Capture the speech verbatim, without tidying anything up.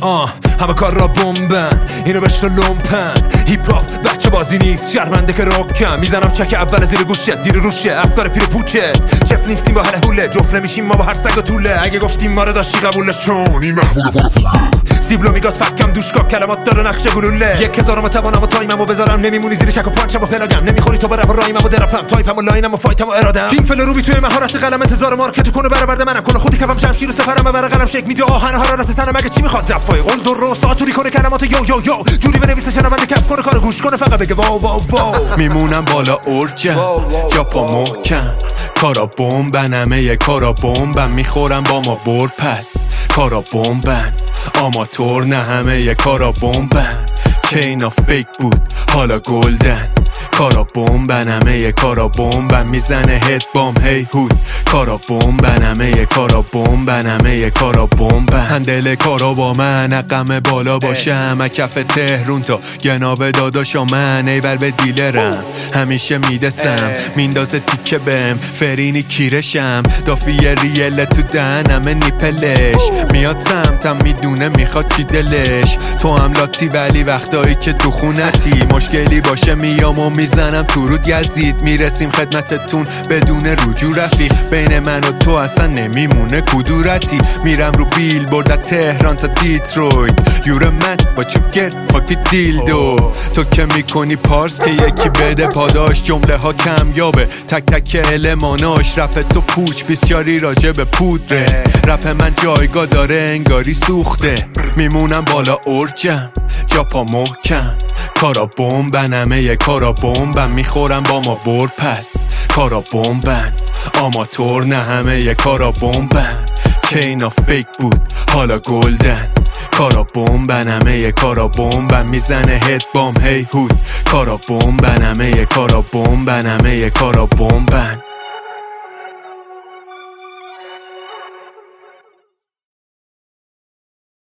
آه همه کار را بمبن اینو بشنو لومپن هیپ هاپ بچه بازی نیست شرمنده که روکم میزنم چک اول زیر گوشت زیر روشه افکار پیر پوچت چف نیستیم با حل هوله جفت نمیشیم ما با هر سگ و طوله اگه گفتیم ما رو داشتی قبوله چون این محمول پر پوله سیبلو میگاد فکم دوشکا کلمات داره نقشه گلوله یک هزارم توانم و تایممو بذارم نمیمونی زیر چک و پانچم و پلاگم نمیخوری تو برم و رایمم و درپم تایپم و لاینم و فایتم و ارادم کینگ فل روبی توی مهارت قلم انتظار مارکت کنه برآورد منم کل خودی کفم شمشیر و سفرم بر قلم شک میده آهن حرارت تنم مگه چی میخواد دفای قول دو رو ساتوری کنه کلمات یو یو یو جوری بنویسه شنونده کف کنه کار گوش کنه فقط بگه واو واو واو میمونم بالا اورجم جا پا محکم کارا بمبن همه کارا بمبن میخورم با ما برد پس کارا بمبن آماتور نه همه کارا بمبن چینا فیک بود حالا گلدن کارا بمبن همه کارا بمبن میزنه هد بام هی هود کارا بمبن همه کارا بمبن همه کارا بمبن هندل کارا با من عقم بالا باشم کف تهرون تا گناب داداشا من ایبر به دیلرم همیشه میدسم میندازه تیکه بهم فرینی کیرشم دافی ریل تو دهنم نیپلش میاد سمتم میدونه میخواد چی دلش تو هم لاتی ولی وقتایی که تو خونتی مشکلی باشه میام و میزنم تو رود یزید میرسیم خدمتتون بدون رجوع رفیق بین من و تو اصلا نمیمونه کدورتی میرم رو بیل بردت تهران تا دیترویت یور من با چو گت فاکی دیلدو تو که میکنی پارس که یکی بده پاداش جمله ها کم یابه تک تک الماناش رپ تو پوچ بیسیاری راجع به پودره رپ من جایگاه داره انگاری سوخته میمونم بالا اورجم جا پا محکم کارا بمبن همه کارا بمبن میخورم با ما برد پس کارا بمبن آماتور نه همه کارا بمبن چینا فیک بود حالا گلدن کارا بمبن همه کارا بمبن میزنه هد بام هی هود کارا بمبن همه کارا بمبن همه کارا بمبن